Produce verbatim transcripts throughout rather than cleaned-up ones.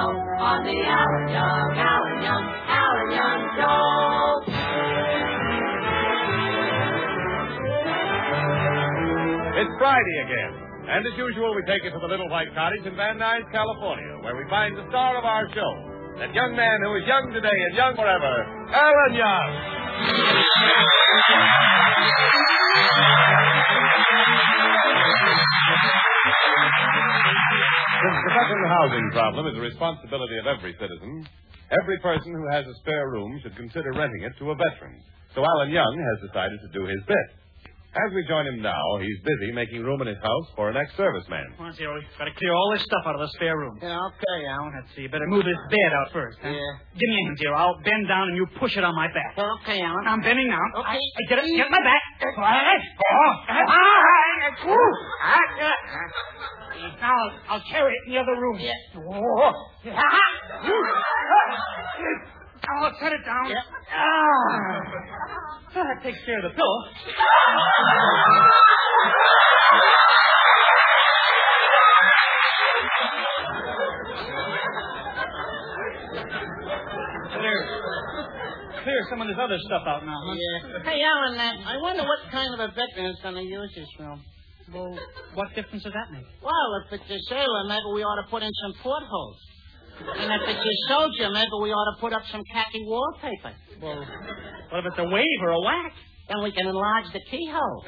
on the Alan Young, Alan Young, Alan Young Show. It's Friday again, and as usual, we take you to the Little White Cottage in Van Nuys, California, where we find the star of our show, that young man who is young today and young forever, Alan Young. Since the veteran housing problem is the responsibility of every citizen, every person who has a spare room should consider renting it to a veteran. So Alan Young has decided to do his bit. As we join him now, he's busy making room in his house for an ex-serviceman. Come on, Zero. We've got to clear all this stuff out of the spare room. Yeah, okay, Alan. Let's see. You better move this bed out first. Huh? Yeah. Give me a hand, Zero. I'll bend down and you push it on my back. Okay, Alan. I'm bending now. Okay. I, I get it. Get my back. All right. Oh. Now I'll carry it in the other room. Yeah. Oh. I'll set it down. Yeah. Ah. Well, that takes care of the pillow. Clear, clear some of this other stuff out now, huh? Yeah. Hey, Alan, uh, I wonder what kind of a veteran is going to use this room. Well, what difference does that make? Well, if it's a sailor, maybe we ought to put in some portholes. And if it's a soldier, maybe we ought to put up some khaki wallpaper. Well, what if it's a wave or a whack? Then we can enlarge the keyhole.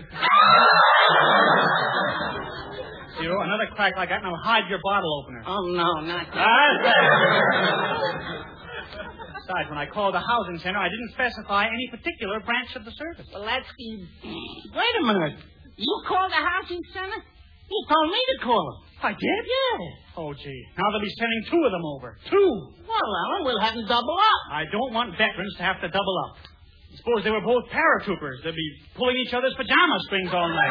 Zero, another crack like that, and I'll hide your bottle opener. Oh, no, not that. Besides, when I called the housing center, I didn't specify any particular branch of the service. Well, that's the... Wait a minute. You called the housing center? You told me to call them. I did? Yeah. Oh, gee. Now they'll be sending two of them over. Two. Well, Alan, we'll have them double up. I don't want veterans to have to double up. Suppose they were both paratroopers. They'd be pulling each other's pajama strings all night.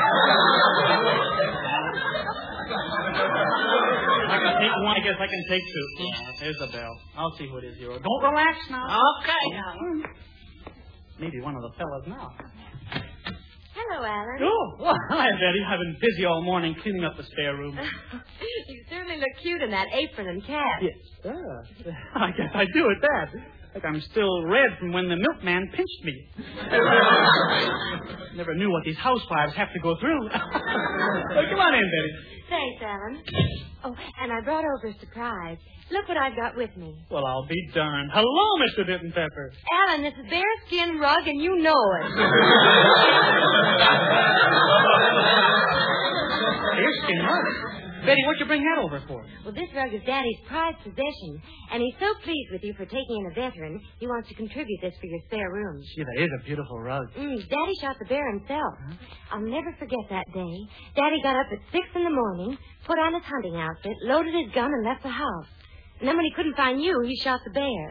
I can take one. I guess I can take two. Yeah. There's the bell. I'll see who it is, Zero. Don't relax now. Okay, Alan. Maybe one of the fellas now. Hello, Alan. Oh, well, hi, Betty. I've been busy all morning cleaning up the spare room. You certainly look cute in that apron and cap. Yes, sir. I guess I do at that. Like I'm still red from when the milkman pinched me. Never knew what these housewives have to go through. Well, come on in, Betty. Thanks, Alan. Oh, and I brought over a surprise. Look what I've got with me. Well, I'll be darned. Hello, Mister Bitten Pepper. Alan, this is bearskin rug, and you know it. Bearskin rug? Betty, what'd you bring that over for? Well, this rug is Daddy's prized possession, and he's so pleased with you for taking in a veteran, he wants to contribute this for your spare room. Gee, that is a beautiful rug. Mm, Daddy shot the bear himself. Huh? I'll never forget that day. Daddy got up at six in the morning, put on his hunting outfit, loaded his gun, and left the house. And then when he couldn't find you, he shot the bear.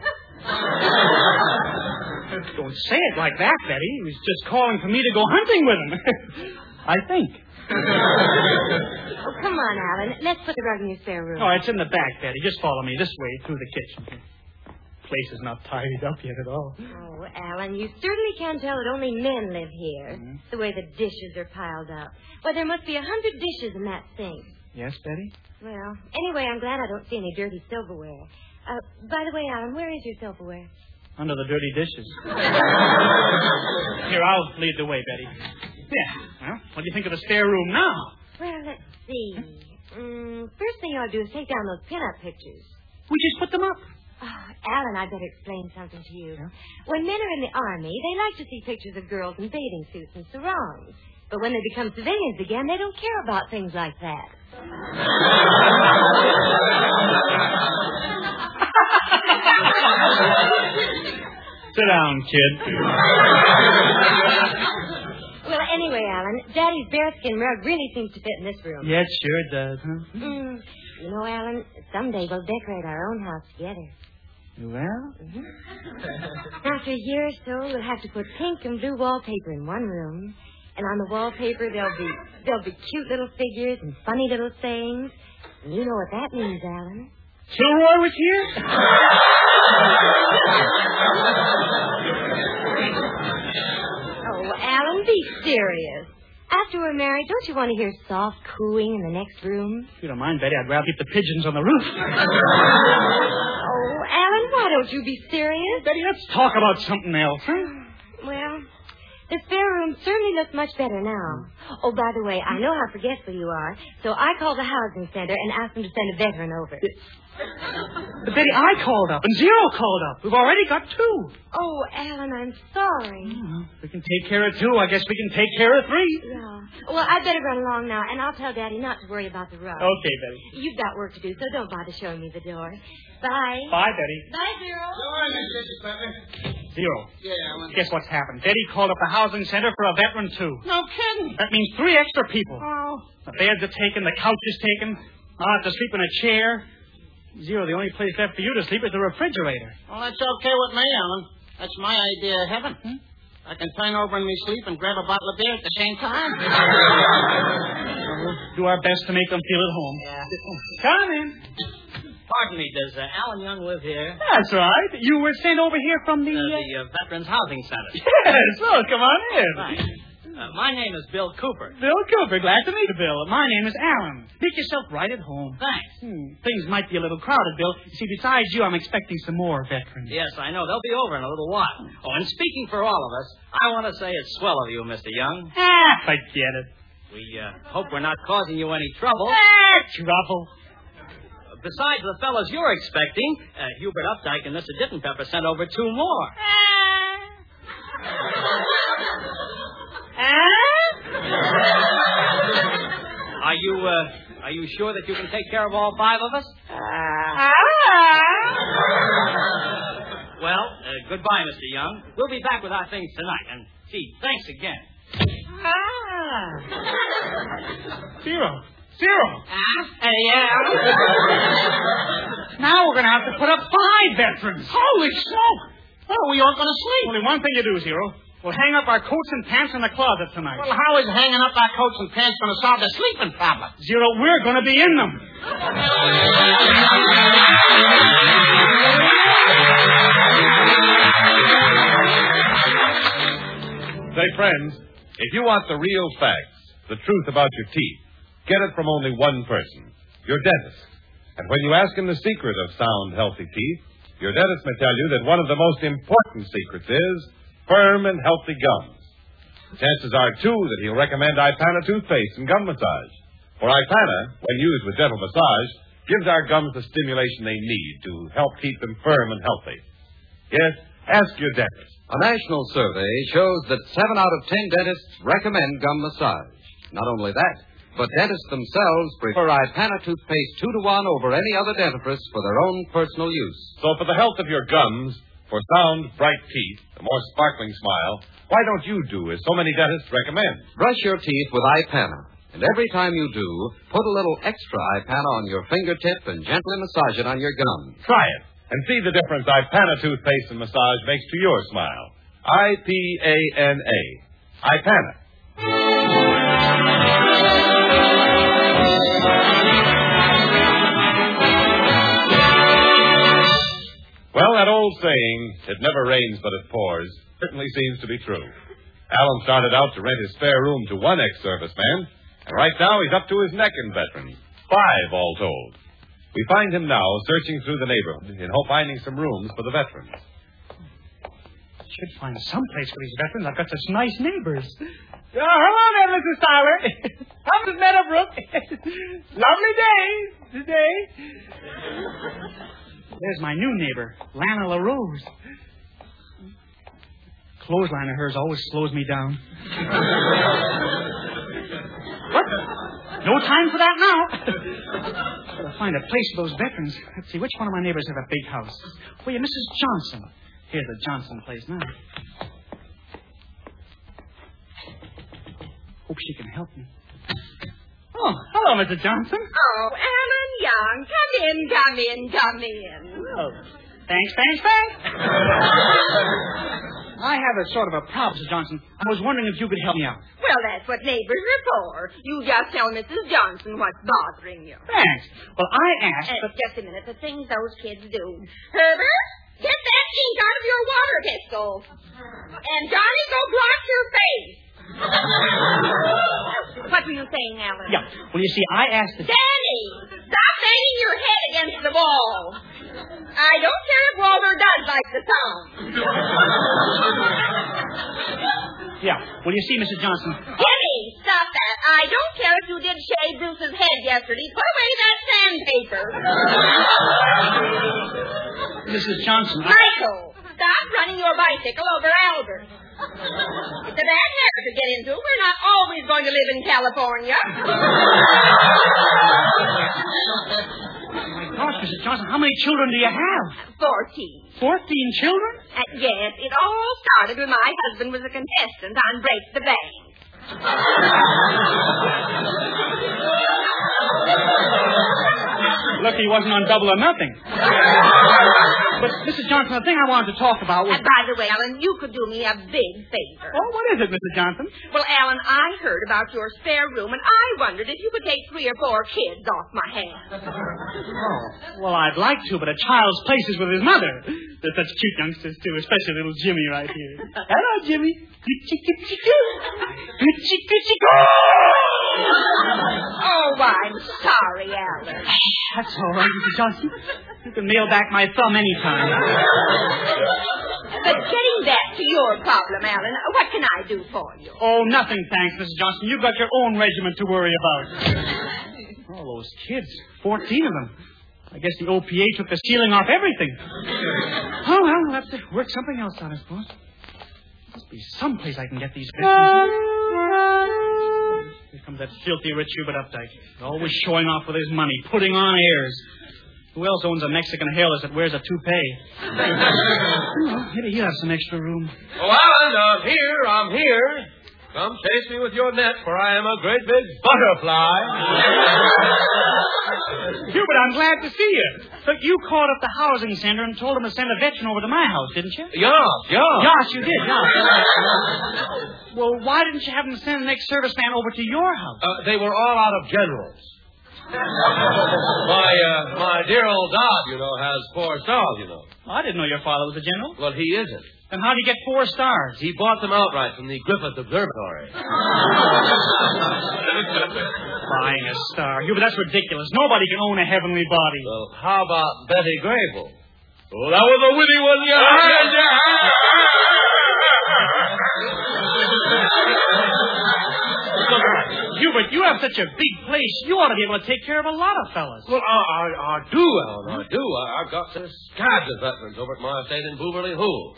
Don't say it like that, Betty. He was just calling for me to go hunting with him. I think. Oh, come on, Alan. Let's put the rug in your spare room. Oh, it's in the back, Betty. Just follow me this way through the kitchen. Place is not tidied up yet at all. Oh, Alan, you certainly can tell that only men live here. Mm-hmm. The way the dishes are piled up. Why, there must be a hundred dishes in that sink. Yes, Betty? Well, anyway, I'm glad I don't see any dirty silverware. Uh, by the way, Alan, where is your silverware? Under the dirty dishes. Here, I'll lead the way, Betty. Yeah. Well, what do you think of the spare room now? Well, let's see. Mm, first thing you ought to do is take down those pin-up pictures. We just put them up. Oh, Alan, I'd better explain something to you. Yeah? When men are in the Army, they like to see pictures of girls in bathing suits and sarongs. But when they become civilians again, they don't care about things like that. Sit down, kid. Well, anyway, Alan, Daddy's bearskin rug really seems to fit in this room. Yeah, it sure does, huh? Mm. You know, Alan, someday we'll decorate our own house together. Well? Mm-hmm. After a year or so, we'll have to put pink and blue wallpaper in one room. And on the wallpaper, there'll be there'll be cute little figures and funny little sayings. And you know what that means, Alan. Kilroy was here? Oh, Alan, be serious. After we're married, don't you want to hear soft cooing in the next room? If you don't mind, Betty, I'd rather keep the pigeons on the roof. don't you be serious. Betty, let's talk about something else, huh? Well, the spare room certainly looks much better now. Oh, by the way, I know how forgetful you are, so I called the housing center and asked them to send a veteran over. But Betty, I called up, and Zero called up. We've already got two. Oh, Alan, I'm sorry. Well, we can take care of two. I guess we can take care of three. Yeah. Well, I'd better run along now, and I'll tell Daddy not to worry about the rug. Okay, Betty. You've got work to do, so don't bother showing me the door. Bye. Bye, Betty. Bye, Zero. Zero. Yeah, Alan. Guess what's happened? Betty called up the housing center for a veteran, too. No kidding. That means three extra people. Oh. The beds are taken, the couch is taken. I'll have to sleep in a chair. Zero, the only place left for you to sleep is the refrigerator. Well, that's okay with me, Alan. That's my idea of heaven. Hmm? I can turn over in my sleep and grab a bottle of beer at the same time. We'll do our best to make them feel at home. Yeah. Come in. Pardon me, does uh, Alan Young live here? That's right. You were sent over here from the... Uh, Uh, the uh, Veterans Housing Center. Yes, well, come on in. Right. Uh, my name is Bill Cooper. Bill Cooper, glad to meet you, Bill. My name is Alan. Make yourself right at home. Thanks. Hmm. Things might be a little crowded, Bill. You see, besides you, I'm expecting some more veterans. Yes, I know. They'll be over in a little while. Oh, and speaking for all of us, I want to say it's swell of you, Mister Young. Ah, forget it. We uh, hope we're not causing you any trouble. Ah, trouble. Besides the fellows you're expecting, uh, Hubert Updike and Mister Dittenpepper sent over two more. Are you, uh, are you sure that you can take care of all five of us? Well, uh, goodbye, Mister Young. We'll be back with our things tonight. And, gee, thanks again. Zero. Zero. Hey, yeah. Now we're going to have to put up five veterans. Holy smoke. Well, are we all going to sleep? Only one thing to do, Zero. We'll hang up our coats and pants in the closet tonight. Well, how is hanging up our coats and pants going to solve the sleeping problem? Zero, we're going to be in them. Say, friends, if you want the real facts, the truth about your teeth, get it from only one person, your dentist. And when you ask him the secret of sound, healthy teeth, your dentist may tell you that one of the most important secrets is firm and healthy gums. Chances are, too, that he'll recommend Ipana toothpaste and gum massage. For Ipana, when used with gentle massage, gives our gums the stimulation they need to help keep them firm and healthy. Yes, ask your dentist. A national survey shows that seven out of ten dentists recommend gum massage. Not only that, but dentists themselves prefer Ipana toothpaste two to one over any other dentifrice for their own personal use. So for the health of your gums, for sound, bright teeth, a more sparkling smile, why don't you do as so many dentists recommend? Brush your teeth with Ipana. And every time you do, put a little extra Ipana on your fingertip and gently massage it on your gums. Try it and see the difference Ipana toothpaste and massage makes to your smile. I P A N A. Ipana. Well, that old saying, it never rains but it pours, certainly seems to be true. Alan started out to rent his spare room to one ex-serviceman, and right now he's up to his neck in veterans. Five, all told. We find him now searching through the neighborhood in hope finding some rooms for the veterans. Should find some place for these veterans. I've got such nice neighbors. Oh, hello there, Missus Tyler. I'm Missus Meadowbrook. Lovely day today. There's my new neighbor, Lana LaRose. Clothesline of hers always slows me down. What? No time for that now. Gotta find a place for those veterans. Let's see, which one of my neighbors have a big house? Oh, yeah, Missus Johnson. Here's the Johnson place now. Hope she can help me. Oh, hello, Missus Johnson. Oh, Alan Young. Come in, come in, come in. Oh, thanks, thanks, thanks. I have a sort of a problem, Missus Johnson. I was wondering if you could help me out. Well, that's what neighbors are for. You just tell Missus Johnson what's bothering you. Thanks. Well, I asked... Uh, but... Just a minute. The things those kids do. Herbert, get that ink out of your water pistol. And Johnny, go blot your face. What were you saying, Alan? Yeah. Well, you see, I asked... The... Danny, stop banging your head against the wall. I don't care if Walter does like the sound. Yeah. Well, you see, Missus Johnson. Jimmy, stop that. I don't care if you did shave Bruce's head yesterday. Put away that sandpaper. Missus Johnson. I... Michael, stop running your bicycle over Albert. It's a bad habit to get into. We're not always going to live in California. My gosh, Missus Johnson, how many children do you have? Fourteen. Fourteen children? Uh, yes, it all started when my husband was a contestant on Break the Bank. Look, he wasn't on Double or Nothing. But, Missus Johnson, the thing I wanted to talk about was... And by the way, Alan, you could do me a big favor. Oh, what is it, Missus Johnson? Well, Alan, I heard about your spare room, and I wondered if you could take three or four kids off my hands. Oh, well, I'd like to, but a child's place is with his mother. They're such cute youngsters, too, especially little Jimmy right here. Hello, Jimmy. Oh, I'm sorry, Alan. That's all right, Missus Johnson. You can mail back my thumb anytime. But getting back to your problem, Alan, what can I do for you? Oh, nothing, thanks, Missus Johnson. You've got your own regiment to worry about. All those kids, fourteen of them. I guess the O P A took the ceiling off everything. Oh, well, we'll have to work something else out, I suppose. Must be someplace I can get these veterans. Here comes that filthy rich Hubert Updike. Always showing off with his money, putting on airs. Who else owns a Mexican hairless that wears a toupee? Oh, maybe he'll have some extra room. Oh, Alan, I'm here, I'm here. Come chase me with your net, for I am a great big butterfly. Hubert, I'm glad to see you. Look, you called up the housing center and told them to send a veteran over to my house, didn't you? Yeah, yeah. Yes, you did, yeah. Well, why didn't you have them send the next serviceman over to your house? Uh, they were all out of generals. my, uh, my dear old dad, you know, has four stars, you know. I didn't know your father was a general. Well, he isn't. Then how'd he get four stars? He bought them outright from the Griffith Observatory. Buying a star. Hubert, that's ridiculous. Nobody can own a heavenly body. Well, how about Betty Grable? Oh, that was a witty one, yeah. Hubert, you have such a big place. You ought to be able to take care of a lot of fellas. Well, I, I, I do, Alan, I do. I, I've got some scabs of veterans over at my estate in Booberly Hole.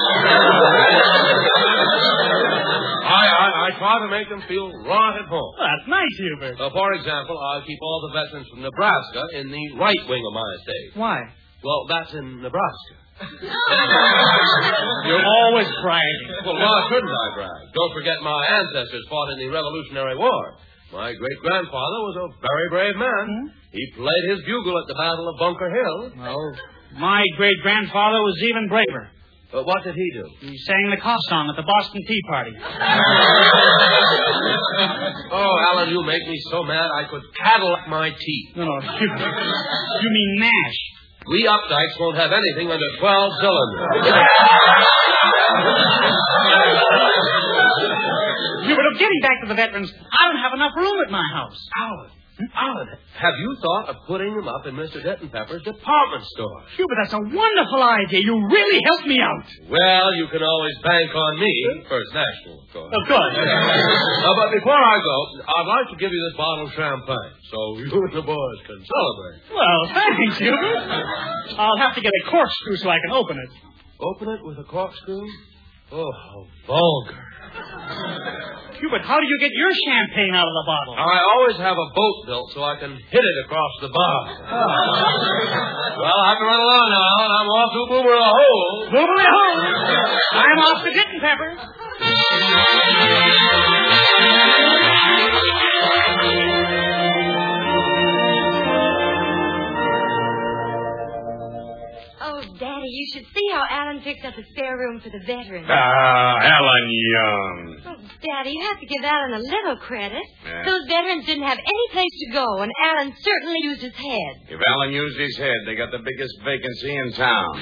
I, I, I try to make them feel right at home. Well, that's nice, Hubert. Uh, for example, I keep all the veterans from Nebraska in the right wing of my estate. Why? Well, that's in Nebraska. You're always bragging. Well, why shouldn't I brag? Don't forget my ancestors fought in the Revolutionary War. My great-grandfather was a very brave man. Hmm? He played his bugle at the Battle of Bunker Hill. Oh, my great-grandfather was even braver. But what did he do? He sang the cough song at the Boston Tea Party. Oh, Alan, you make me so mad I could Cadillac my teeth. No, no, you, you mean mash. We Updikes won't have anything under twelve cylinders. Hubert, of getting back to the veterans, I don't have enough room at my house. Alan, Alan, have you thought of putting them up in Mister Denton Pepper's department store? Hubert, that's a wonderful idea. You really helped me out. Well, you can always bank on me. First National, of course. Of course. uh, but before I go, I'd like to give you this bottle of champagne so you and the boys can celebrate. Well, thanks, Hubert. I'll have to get a corkscrew so I can open it. Open it with a corkscrew? Oh, how vulgar. Hubert, how do you get your champagne out of the bottle? I always have a boat built so I can hit it across the bar. Oh. Well, I have to run along now, and I'm off to Booberly Hole. Booberly Hole? I'm off to Denton Pepper. Oh, Daddy, you should see how Alan picked up a spare room for the veterans. Ah, Alan Young. Oh, Daddy, you have to give Alan a little credit. Yeah. Those veterans didn't have any place to go, and Alan certainly used his head. If Alan used his head, they got the biggest vacancy in town.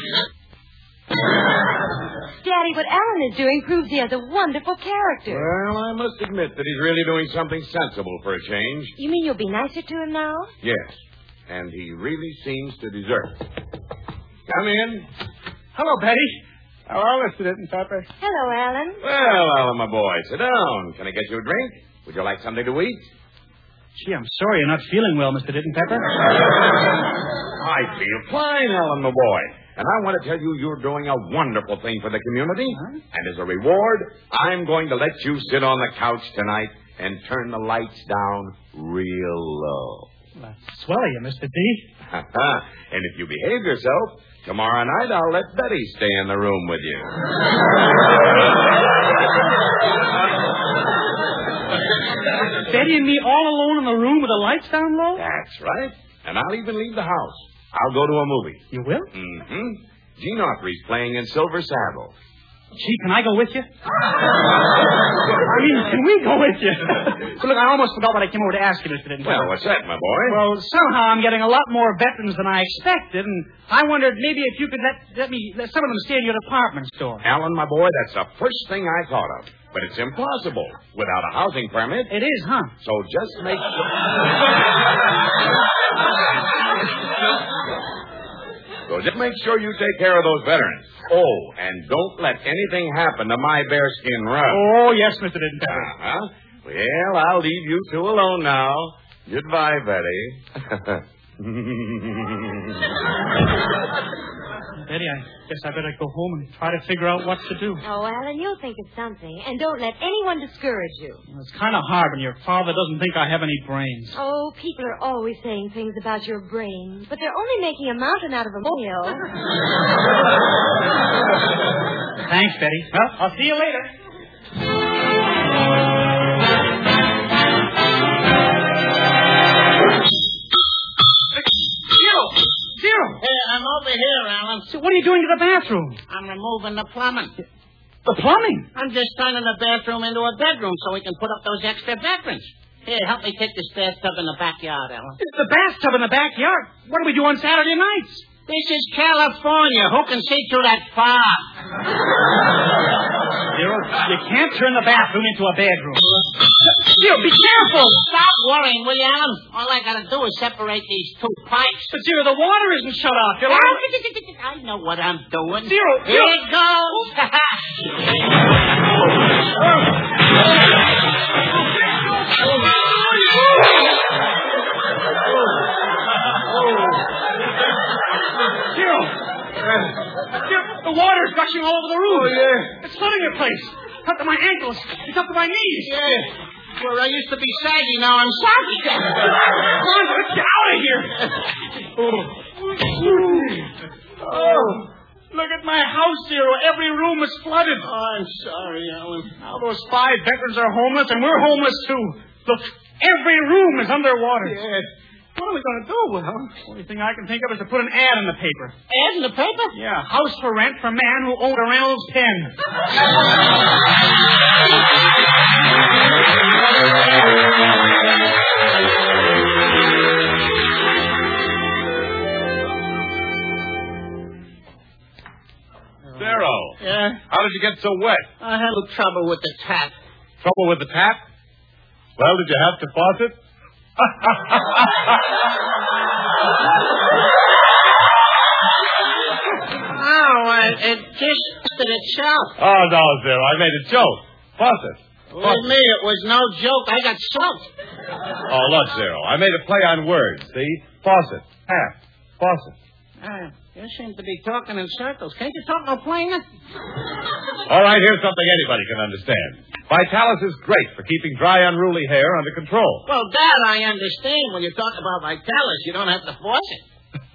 Daddy, what Alan is doing proves he has a wonderful character. Well, I must admit that he's really doing something sensible for a change. You mean you'll be nicer to him now? Yes, and he really seems to deserve it. come in. Hello, Betty. Hello, Mister Ditton Pepper. Hello, Alan. Well, Alan, my boy, sit down. Can I get you a drink? Would you like something to eat? Gee, I'm sorry you're not feeling well, Mister Ditton Pepper. I feel fine, Alan, my boy. And I want to tell you you're doing a wonderful thing for the community. Huh? And as a reward, I'm going to let you sit on the couch tonight and turn the lights down real low. Well, that's swell of you, Mister D. And if you behave yourself, tomorrow night I'll let Betty stay in the room with you. Betty and me all alone in the room with the lights down low? That's right. And I'll even leave the house. I'll go to a movie. You will? Mm-hmm. Gene Autry's playing in Silver Saddle. Gee, can I go with you? I mean, can we go with you? So, look, I almost forgot what I came over to ask you, Mister Ditton. Well, what's that, my boy? Well, somehow I'm getting a lot more veterans than I expected, and I wondered maybe if you could let, let me let some of them stay in your department store. Alan, my boy, that's the first thing I thought of. But it's impossible without a housing permit. It is, huh? So just make sure... So just make sure you take care of those veterans. Oh, and don't let anything happen to my bearskin rug. Oh, yes, Mister Ditton Pepper. Uh-huh. Well, I'll leave you two alone now. Goodbye, Betty. Betty, I guess I better go home and try to figure out what to do. Oh, Alan, you'll think of something. And don't let anyone discourage you. Well, it's kind of hard when your father doesn't think I have any brains. Oh, people are always saying things about your brain, but they're only making a mountain out of a molehill. Thanks, Betty. Well, I'll see you later. Zero. Hey, I'm over here, Alan. So what are you doing to the bathroom? I'm removing the plumbing. The plumbing? I'm just turning the bathroom into a bedroom so we can put up those extra veterans. Here, help me take this bathtub in the backyard, Alan. It's the bathtub in the backyard? What do we do on Saturday nights? This is California. Who can see through that fog? Zero, you can't turn the bathroom into a bedroom. Zero, be careful! Stop worrying, will you, Alan? All I gotta do is separate these two pipes. But, Zero, the water isn't shut off. You're I know what I'm doing. Zero, Here Zero. it goes. Zero. Zero, the water's gushing all over the room. Oh, yeah. It's flooding your place. It's up to my ankles. It's up to my knees. Yeah. Where I used to be saggy, now I'm saggy. Come on, let's get out of here. Oh, look at my house, Zero. Every room is flooded. Oh, I'm sorry, Alan. Now those five veterans are homeless, and we're homeless, too. Look, every room is underwater. Yes. What are we going to do? Well, the only thing I can think of is to put an ad in the paper. Ad in the paper? Yeah, house for rent for man who owned a Reynolds pen. Zero. Yeah? How did you get so wet? I had a little trouble with the tap. Trouble with the tap? Well, did you have to faucet? Oh, it, it just busted itself. Oh, no, Zero. I made a joke. Faucet. With me, it was no joke. I got soaked. Oh, look, Zero. I made a play on words, see? Faucet. Tap. Faucet. Ah, you seem to be talking in circles. Can't you talk no plainer? All right, here's something anybody can understand. Vitalis is great for keeping dry, unruly hair under control. Well, that I understand. When you talk about Vitalis, you don't have to force it.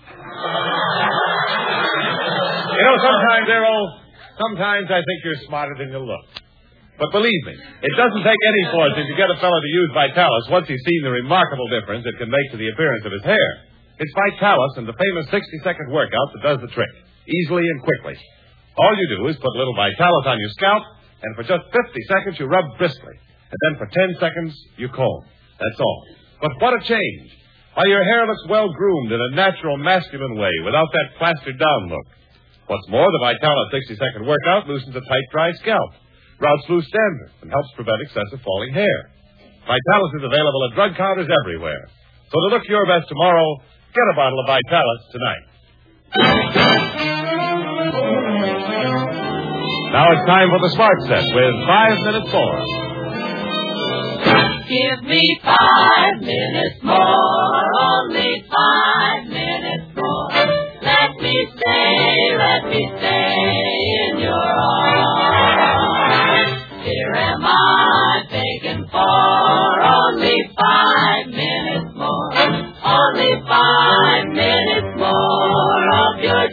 You know, sometimes, Zero, sometimes I think you're smarter than you look. But believe me, it doesn't take any forcing to get a fellow to use Vitalis once he's seen the remarkable difference it can make to the appearance of his hair. It's Vitalis and the famous sixty-second workout that does the trick, easily and quickly. All you do is put a little Vitalis on your scalp, and for just fifty seconds you rub briskly. And then for ten seconds you comb. That's all. But what a change. Why, your hair looks well groomed in a natural masculine way without that plastered down look. What's more, the Vitalis sixty-second workout loosens a tight, dry scalp, routes loose dandruff, and helps prevent excessive falling hair. Vitalis is available at drug counters everywhere. So to look your best tomorrow, get a bottle of Vitalis tonight. Now it's time for the Smart Set with five minutes more. Give me five minutes more, only five minutes more. Let me stay, let me stay in your arms. Here am I begging for only five minutes more, only five minutes more of your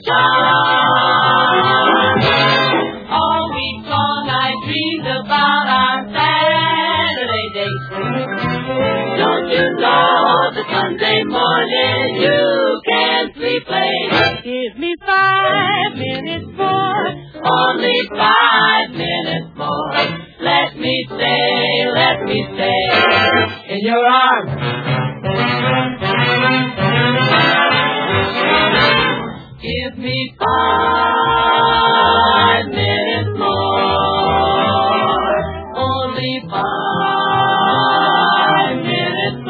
charm. All week long I dreamed about our Saturday date. Don't you know that Sunday morning you can't sleep late? Give me five minutes more, only five minutes more. Let me stay, let me stay in your arms. Give me five minutes more, only five minutes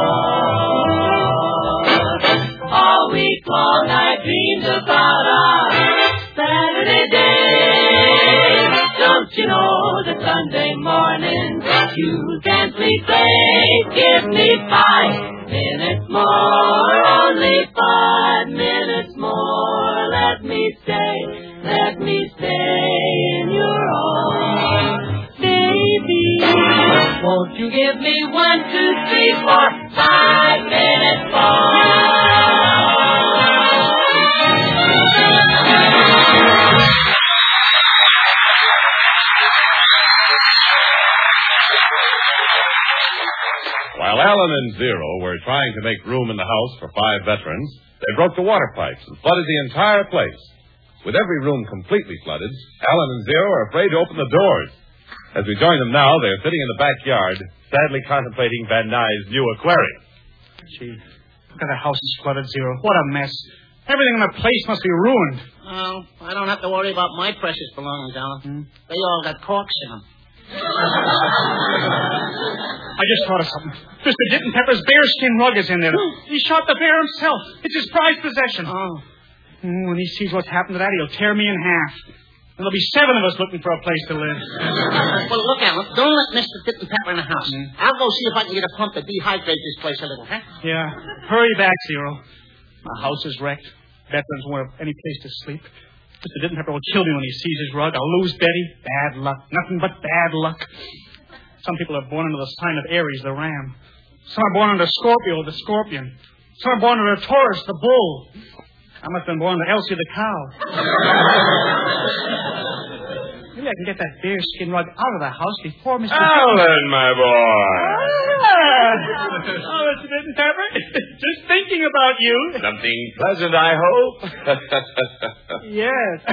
more. All week long I dreamed about our Saturday day. Don't you know that Sunday morning you can't sleep late? Give me five minutes more, only five minutes more. Let me stay, let me stay in your arms, baby. Won't you give me one, two, three, four, five minutes more? While Alan and Zero were trying to make room in the house for five veterans, they broke the water pipes and flooded the entire place. With every room completely flooded, Alan and Zero are afraid to open the doors. As we join them now, they're sitting in the backyard, sadly contemplating Van Nuys' new aquarium. Gee, look at the house is flooded, Zero. What a mess. Everything in the place must be ruined. Oh, I don't have to worry about my precious belongings, Alan. Hmm? They all got corks in them. I just thought of something. Mister Ditton Pepper's bearskin rug is in there. He shot the bear himself. It's his prized possession. Oh. Mm, when he sees what's happened to that, he'll tear me in half. There'll be seven of us looking for a place to live. Well, look, Alan, don't let Mister Ditton Pepper in the house. Mm. I'll go see if I can get a pump to dehydrate this place a little, huh? Yeah. Hurry back, Zero. My house is wrecked. Veterans won't have any place to sleep. Mister Ditton Pepper will kill me when he sees his rug. I'll lose Betty. Bad luck. Nothing but bad luck. Some people are born under the sign of Aries, the ram. Some are born under Scorpio, the scorpion. Some are born under Taurus, the bull. I must have been born under Elsie, the cow. Maybe I can get that bearskin rug out of the house before Mister Alan, my boy. Ah! Oh, Mister Ditton Pepper. Just thinking about you. Something pleasant, I hope. Yes.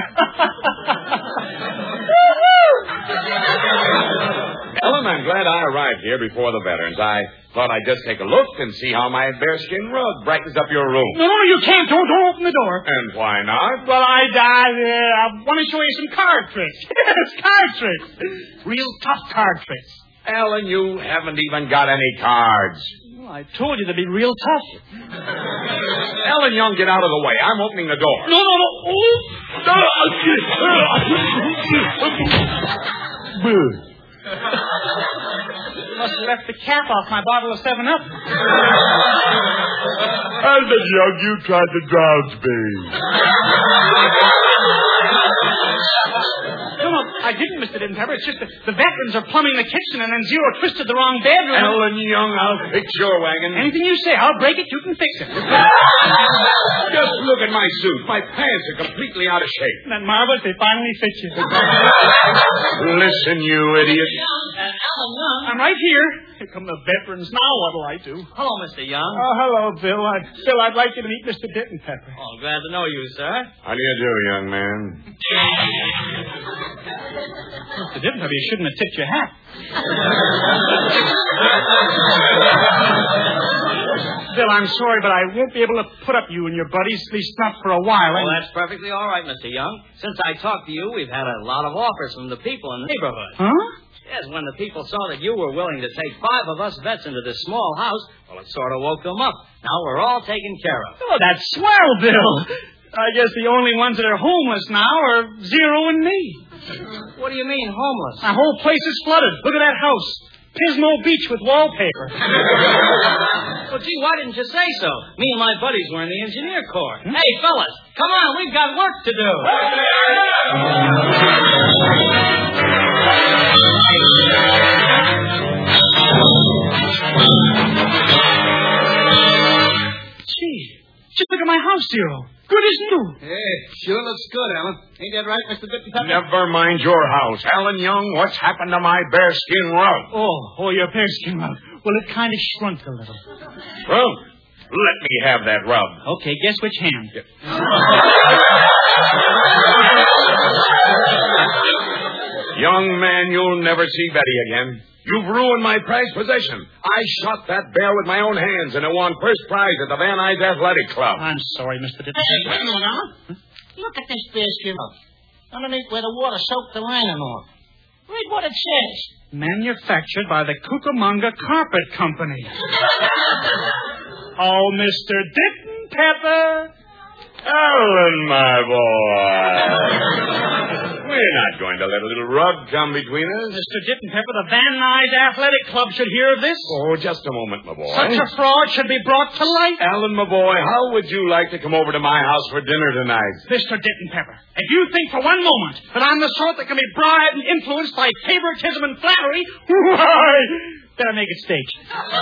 Ellen, I'm glad I arrived here before the veterans. I thought I'd just take a look and see how my bearskin rug brightens up your room. No, no, you can't. Don't, don't open the door. And why not? Well, I, I, uh, I want to show you some card tricks. Yes, card tricks. Real tough card tricks. Ellen, you haven't even got any cards. Well, I told you they'd be real tough. Ellen Young, get out of the way. I'm opening the door. No, no, no. Oh. You must have left the cap off my bottle of seven up. Ellen Young, you tried to drown me. No, no, I didn't, Mister Ditton Pepper. It's just that the veterans are plumbing the kitchen and then Zero twisted the wrong bedroom. Ellen Young, I'll fix your wagon. Anything you say, I'll break it, you can fix it. Just look at my suit. My pants are completely out of shape. Isn't that marvelous? They finally fit you. Listen, you idiot. Uh, Alan Young. I'm right here. Here come the veterans. Now what'll I do? Hello, Mister Young. Oh, hello, Bill. I, Bill, I'd like you to meet Mister Ditton Pepper. Oh, glad to know you, sir. How do you do, young man? Mister Ditton Pepper, you shouldn't have tipped your hat. Bill, I'm sorry, but I won't be able to put up you and your buddies, at least not for a while. Well, that's perfectly all right, Mister Young. Since I talked to you, we've had a lot of offers from the people in the neighborhood. Huh? Yes, when the people saw that you were willing to take five of us vets into this small house, well, it sort of woke them up. Now we're all taken care of. Oh, that's swell, Bill. I guess the only ones that are homeless now are Zero and me. What do you mean, homeless? My whole place is flooded. Look at that house. Pismo Beach with wallpaper. Well, gee, why didn't you say so? Me and my buddies were in the engineer corps. Hmm? Hey, fellas, come on, we've got work to do. Gee, just look at my house, Zero. Good as new. Hey, sure looks good, Alan. Ain't that right, Mister Dippy Pepper? Never mind your house. Alan Young, what's happened to my bearskin rug? Oh, oh, your bearskin rug. Well, it kind of shrunk a little. Well, let me have that rug. Okay, guess which hand? Young man, you'll never see Betty again. You've ruined my prized possession. I shot that bear with my own hands, and it won first prize at the Van Nuys Athletic Club. I'm sorry, Mister Dippy. Hey, wait a minute, huh? Look at this bearskin rug. Underneath where the water soaked the lining off. Read what it says. Manufactured by the Cucamonga Carpet Company. Oh, Mister Dippin' Pepper. Alan, my boy. We're not going to let a little rug come between us. Mister Dippin' Pepper, the Van Nuys Athletic Club should hear of this. Oh, just a moment, my boy. Such a fraud should be brought to light. Alan, my boy, how would you like to come over to my house for dinner tonight? Mister Dippin' Pepper, if you think for one moment that I'm the sort that can be bribed and influenced by favoritism and flattery, why, better make it staged.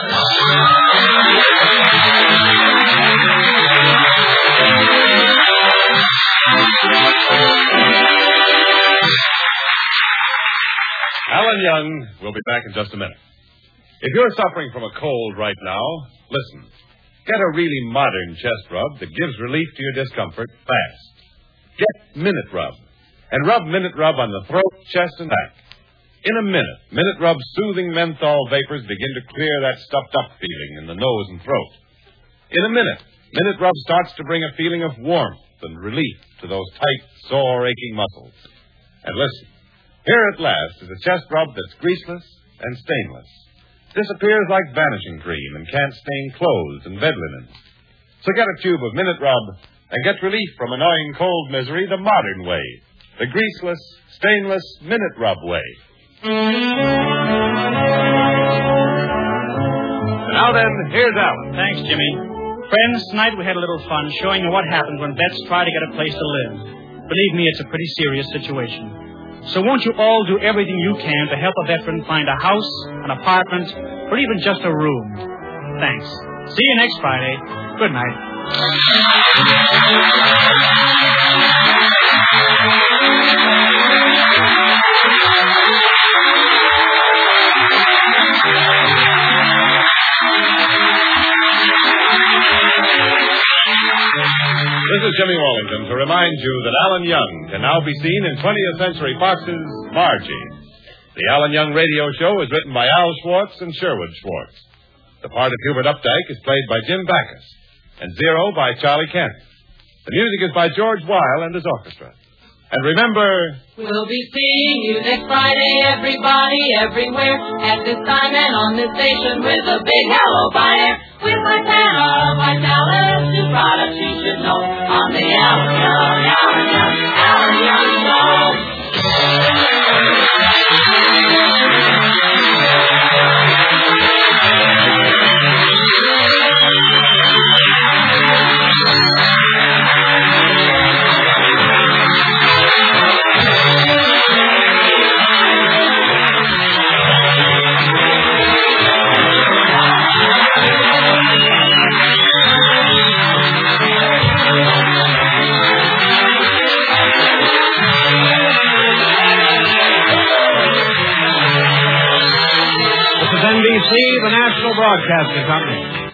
Alan Young will be back in just a minute. If you're suffering from a cold right now, listen. Get a really modern chest rub that gives relief to your discomfort fast. Get Minute Rub. And rub Minute Rub on the throat, chest, and back. In a minute, Minute Rub's soothing menthol vapors begin to clear that stuffed-up feeling in the nose and throat. In a minute, Minute Rub starts to bring a feeling of warmth and relief to those tight, sore, aching muscles. And listen. Here at last is a chest rub that's greaseless and stainless. Disappears like vanishing cream and can't stain clothes and bed linens. So get a tube of Minute Rub and get relief from annoying cold misery the modern way. The greaseless, stainless Minute Rub way. Now then, here's Alan. Thanks, Jimmy. Friends, tonight we had a little fun showing you what happens when vets try to get a place to live. Believe me, it's a pretty serious situation. So won't you all do everything you can to help a veteran find a house, an apartment, or even just a room? Thanks. See you next Friday. Good night. This is Jimmy Wallington to remind you that Alan Young can now be seen in twentieth Century Fox's Margie. The Alan Young radio show is written by Al Schwartz and Sherwood Schwartz. The part of Hubert Updike is played by Jim Backus, and Zero by Charlie Kent. The music is by George Weil and his orchestra. And remember... We'll be seeing you next Friday, everybody, everywhere, at this time and on this station with a big hello by air. With my Santa, my talent, two products you should know on the Alan Young, Alan Young, Alan Young Show. N B C, the National Broadcasting Company.